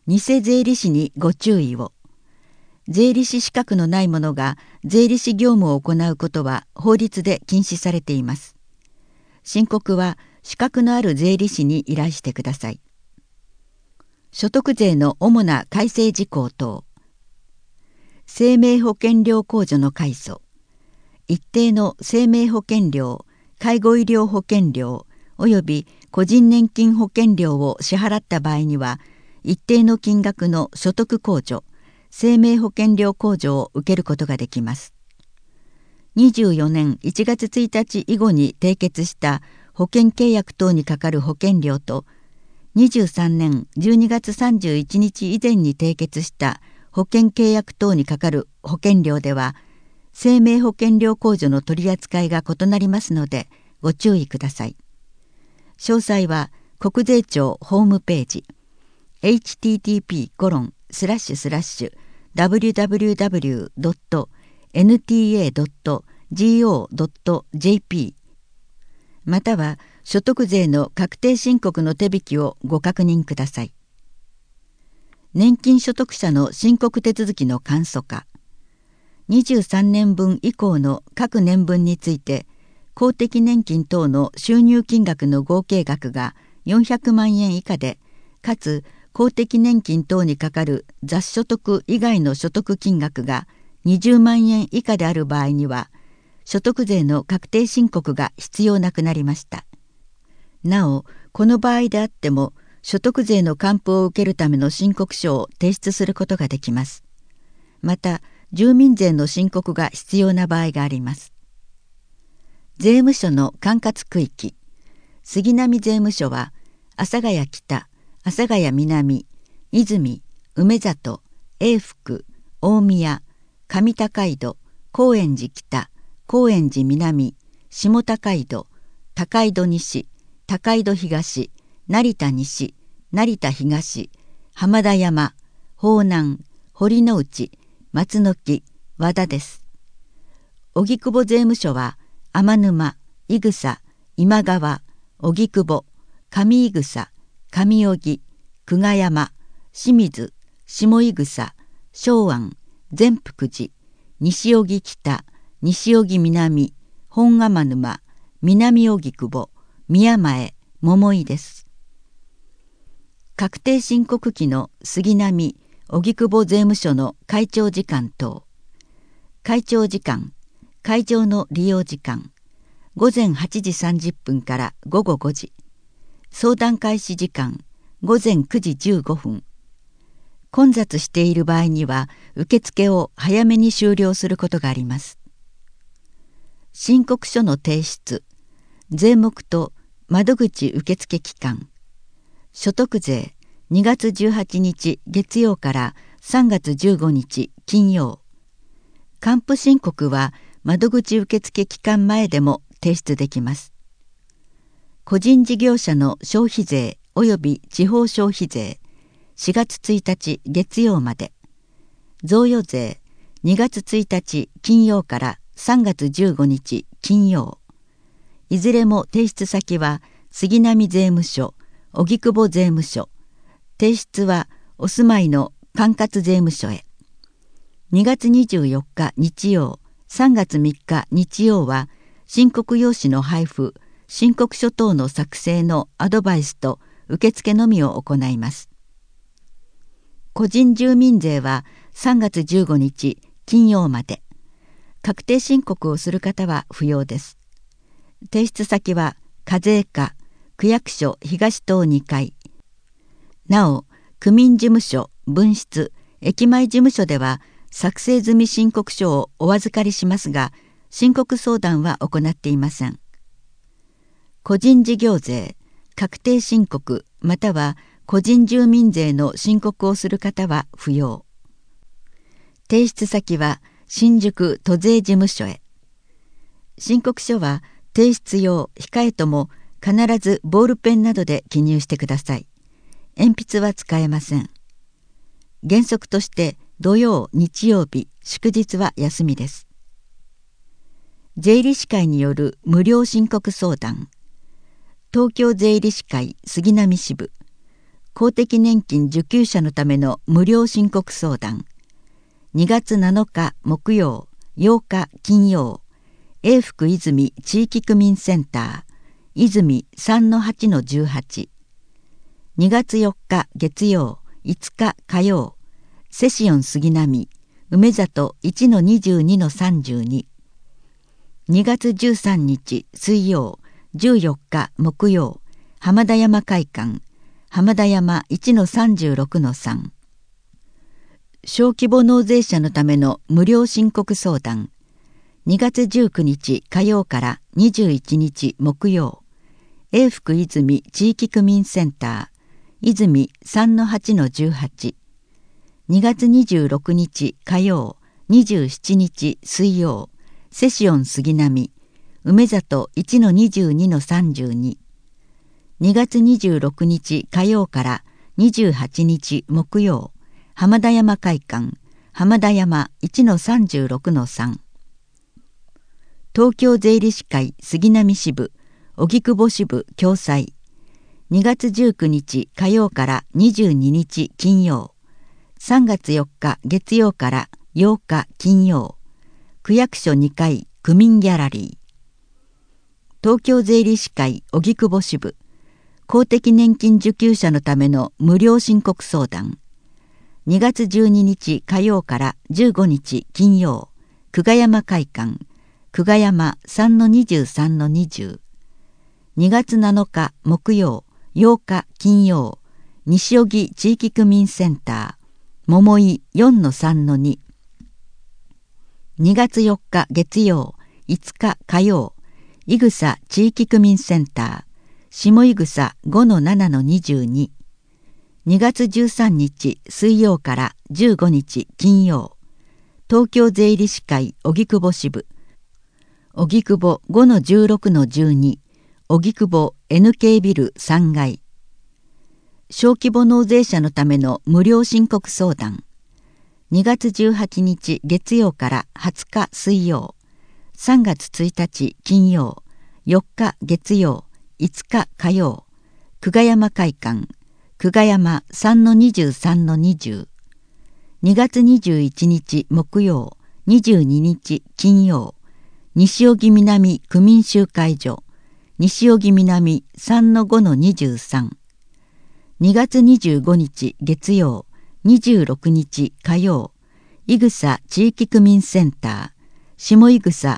偽税理士にご注意を。税理士資格のない者が税理士業務を行うことは法律で禁止されています。申告は資格のある税理士に依頼してください。所得税の主な改正事項等。生命保険料控除の開訴。一定の生命保険料、介護医療保険料及び個人年金保険料を支払った場合には、一定の金額の所得控除、生命保険料控除を受けることができます。24年1月1日以後に締結した保険契約等にかかる保険料と、23年12月31日以前に締結した保険契約等にかかる保険料では、生命保険料控除の取り扱いが異なりますので、ご注意ください。詳細は国税庁ホームページ http://www.nta.go.jp または所得税の確定申告の手引きをご確認ください。年金所得者の申告手続きの簡素化。23年分以降の各年分について、公的年金等の収入金額の合計額が400万円以下で、かつ公的年金等にかかる雑所得以外の所得金額が20万円以下である場合には、所得税の確定申告が必要なくなりました。なお、この場合であっても、所得税の還付を受けるための申告書を提出することができます。また、住民税の申告が必要な場合があります。税務署の管轄区域。杉並税務署は、阿佐ヶ谷北、阿佐ヶ谷南、泉、梅里、永福、大宮、上高井戸、高円寺北、高円寺南、下高井戸、高井戸西、高井戸東、成田西、成田東、浜田山、方南、堀之内、松の木、和田です。荻窪税務署は、天沼、伊草、今川、荻窪、上伊草、上荻、久我山、清水、下伊草、松庵、善福寺、西荻北、西荻南、本天沼、南荻窪、宮前、桃井です。確定申告期の杉並、荻窪税務署の会長時間等。会長時間、会場の利用時間、午前8時30分から午後5時。相談開始時間、午前9時15分。混雑している場合には、受付を早めに終了することがあります。申告書の提出、税目と窓口受付期間。所得税、2月18日月曜から3月15日金曜。還付申告は窓口受付期間前でも提出できます。個人事業者の消費税及び地方消費税、4月1日月曜まで。贈与税、2月1日金曜から3月15日金曜。いずれも提出先は杉並税務署、荻窪税務署。提出はお住まいの管轄税務署へ。2月24日日曜、3月3日日曜は申告用紙の配布、申告書等の作成のアドバイスと受付のみを行います。個人住民税は3月15日金曜まで。確定申告をする方は不要です。提出先は課税課、区役所東棟2階。なお、区民事務所、分室、駅前事務所では作成済み申告書をお預かりしますが、申告相談は行っていません。個人事業税、確定申告または個人住民税の申告をする方は不要。提出先は新宿都税事務所へ。申告書は提出用控えとも必ずボールペンなどで記入してください。鉛筆は使えません。原則として土曜、日曜日、祝日は休みです。税理士会による無料申告相談。東京税理士会杉並支部。 公的年金受給者のための無料申告相談。2月7日木曜、8日金曜、永福泉地域区民センター、泉 3-8-18。2月4日月曜、5日火曜、セシオン杉並、梅里 1-22-32。2月13日水曜、14日木曜、浜田山会館、浜田山 1-36-3。小規模納税者のための無料申告相談。2月19日火曜から21日木曜、永福泉地域区民センター、泉 3-8-18。2月26日火曜、27日水曜、セシオン杉並、梅里 1-22-32。2月26日火曜から28日木曜、浜田山会館、浜田山 1-36-3。東京税理士会杉並支部、荻窪支部共催。2月19日火曜から22日金曜、3月4日月曜から8日金曜、区役所2階区民ギャラリー。東京税理士会荻窪支部、公的年金受給者のための無料申告相談。2月12日火曜から15日金曜、久我山会館、久我山 3-23-20。2月7日木曜、8日金曜、西荻地域区民センター、桃井 4-3-2。2月4日月曜、5日火曜、伊草地域区民センター、下伊草 5-7-22。2月13日水曜から15日金曜、東京税理士会荻窪支部、荻窪 5-16-12、荻窪 NK ビル3階。小規模納税者のための無料申告相談。2月18日月曜から20日水曜、3月1日金曜、4日月曜、5日火曜、久我山会館、久我山 3-23-20。2月21日木曜、22日金曜、西荻南区民集会所、西荻南 3-5-23。2月25日月曜、26日火曜、伊草地域区民センター、下伊草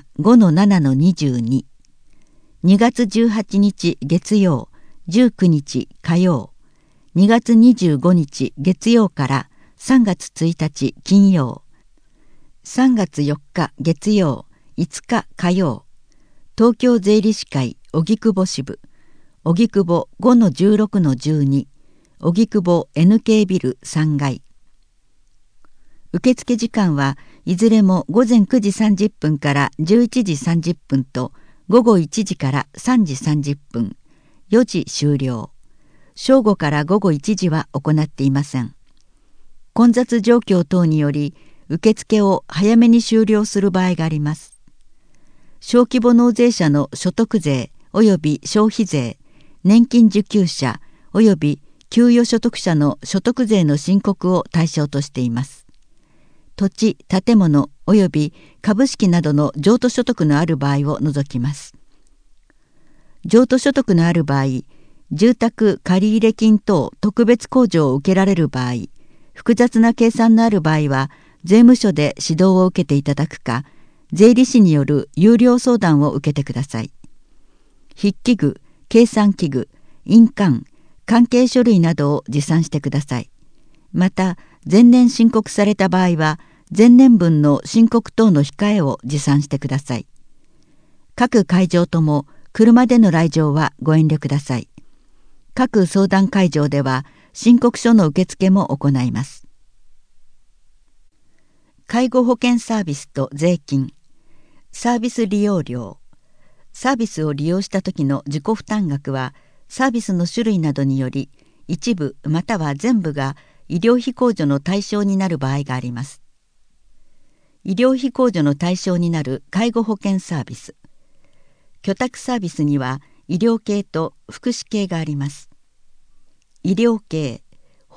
5-7-22。2月18日月曜、19日火曜、2月25日月曜から3月1日金曜、3月4日月曜、5日火曜、東京税理士会荻窪支部、荻窪 5-16-12、荻窪 NK ビル3階。受付時間はいずれも午前9時30分から11時30分と午後1時から3時30分、4時終了。正午から午後1時は行っていません。混雑状況等により受付を早めに終了する場合があります。小規模納税者の所得税及び消費税、年金受給者及び給与所得者の所得税の申告を対象としています。土地、建物及び株式などの譲渡所得のある場合を除きます。譲渡所得のある場合、住宅借入金等特別控除を受けられる場合、複雑な計算のある場合は税務署で指導を受けていただくか、税理士による有料相談を受けてください。筆記具、計算器具、印鑑、関係書類などを持参してください。また、前年申告された場合は、前年分の申告等の控えを持参してください。各会場とも車での来場はご遠慮ください。各相談会場では申告書の受付も行います。介護保険サービスと税金、サービス利用料。サービスを利用した時の自己負担額は、サービスの種類などにより、一部または全部が医療費控除の対象になる場合があります。医療費控除の対象になる介護保険サービス。居宅サービスには医療系と福祉系があります。医療系、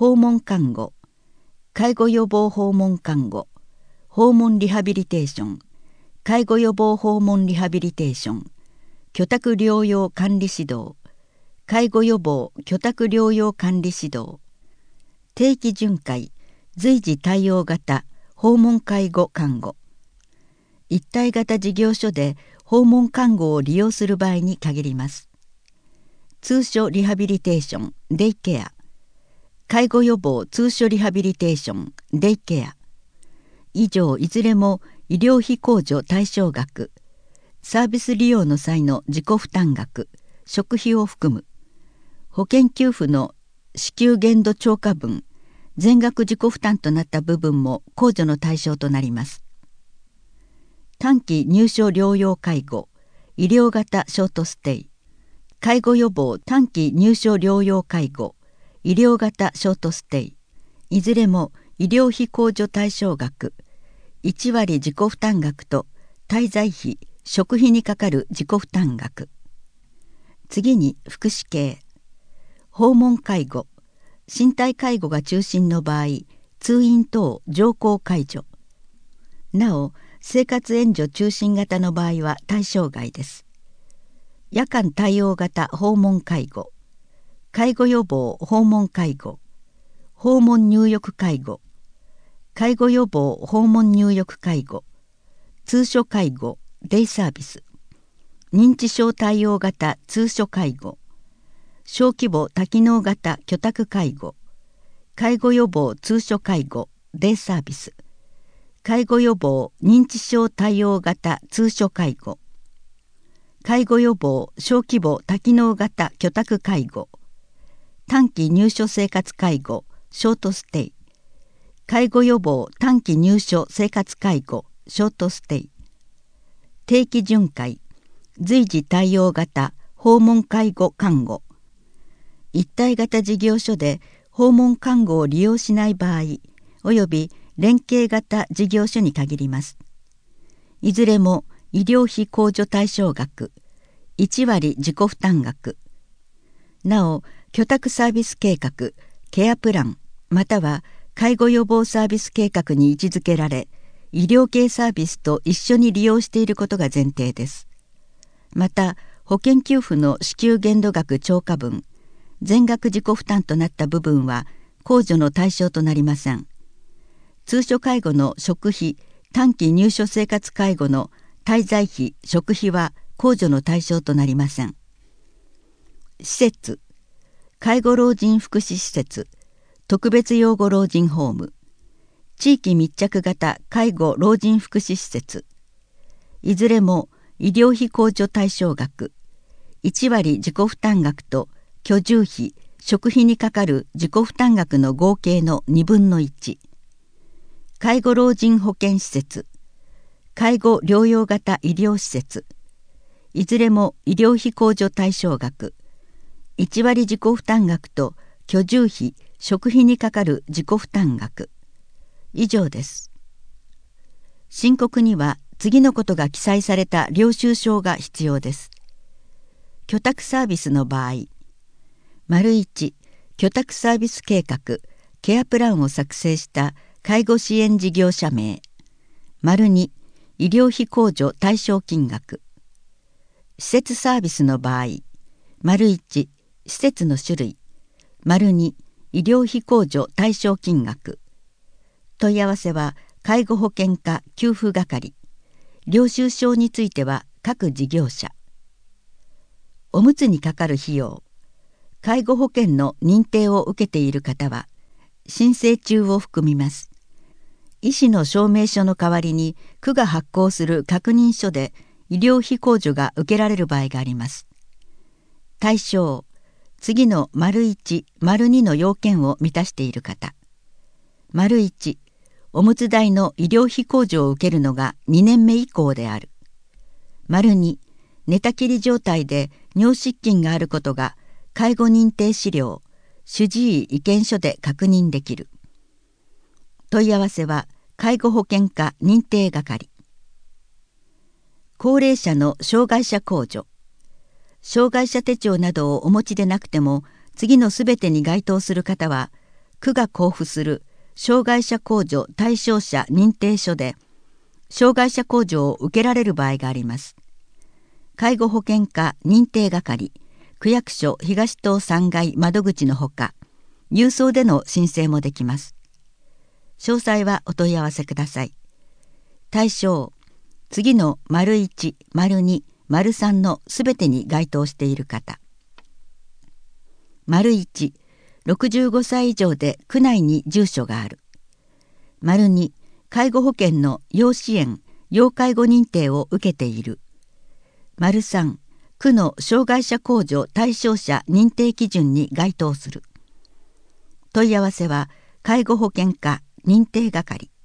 訪問看護、介護予防訪問看護、訪問リハビリテーション、介護予防訪問リハビリテーション、居宅療養管理指導、介護予防居宅療養管理指導、定期巡回、随時対応型訪問介護看護、一体型事業所で訪問看護を利用する場合に限ります。通所リハビリテーション、デイケア、介護予防通所リハビリテーション、デイケア、以上いずれも医療費控除対象額、サービス利用の際の自己負担額、食費を含む、保険給付の支給限度超過分、全額自己負担となった部分も控除の対象となります。短期入所療養介護、医療型ショートステイ、介護予防短期入所療養介護、医療型ショートステイ、いずれも医療費控除対象額、1割自己負担額と滞在費、食費にかかる自己負担額。次に福祉系。訪問介護、身体介護が中心の場合、通院等条項解除。なお、生活援助中心型の場合は対象外です。夜間対応型訪問介護、介護予防訪問介護、訪問入浴介護、介護予防訪問入浴介護、通所介護、デイサービス、認知症対応型通所介護、小規模多機能型居宅介護、介護予防通所介護、デイサービス、介護予防認知症対応型通所介護、介護予防小規模多機能型居宅介護、短期入所生活介護、ショートステイ、介護予防短期入所生活介護、ショートステイ、定期巡回、随時対応型訪問介護看護、一体型事業所で訪問看護を利用しない場合、および連携型事業所に限ります。いずれも医療費控除対象額、1割自己負担額。なお、居宅サービス計画、ケアプラン、または介護予防サービス計画に位置づけられ、医療系サービスと一緒に利用していることが前提です。また、保険給付の支給限度額超過分、全額自己負担となった部分は控除の対象となりません。通所介護の食費、短期入所生活介護の滞在費、食費は控除の対象となりません。施設、介護老人福祉施設、特別養護老人ホーム、地域密着型介護老人福祉施設、いずれも医療費控除対象額、1割自己負担額と居住費、食費にかかる自己負担額の合計の2分の1、介護老人保健施設、介護療養型医療施設、いずれも医療費控除対象額、1割自己負担額と居住費、食費にかかる自己負担額。以上です。申告には次のことが記載された領収書が必要です。居宅サービスの場合、1、居宅サービス計画、ケアプランを作成した介護支援事業者名。2、医療費控除対象金額。施設サービスの場合、1、施設の種類。2、医療費控除対象金額。問い合わせは介護保険課給付係。領収書については各事業者。おむつにかかる費用。介護保険の認定を受けている方は申請中を含みます。医師の証明書の代わりに区が発行する確認書で医療費控除が受けられる場合があります。対象、次の1、2の要件を満たしている方。1、おむつ代の医療費控除を受けるのが2年目以降である。2、寝たきり状態で尿失禁があることが介護認定資料、主治医意見書で確認できる。問い合わせは介護保険課認定係。高齢者の障害者控除。障害者手帳などをお持ちでなくても次のすべてに該当する方は区が交付する障害者控除対象者認定書で障害者控除を受けられる場合があります。介護保険課認定係、区役所東棟3階窓口のほか、郵送での申請もできます。詳細はお問い合わせください。対象、次の1、2、3のすべてに該当している方。1、65歳以上で区内に住所がある。2、介護保険の要支援・要介護認定を受けている。3、区の障害者控除対象者認定基準に該当する。問い合わせは介護保険課認定係。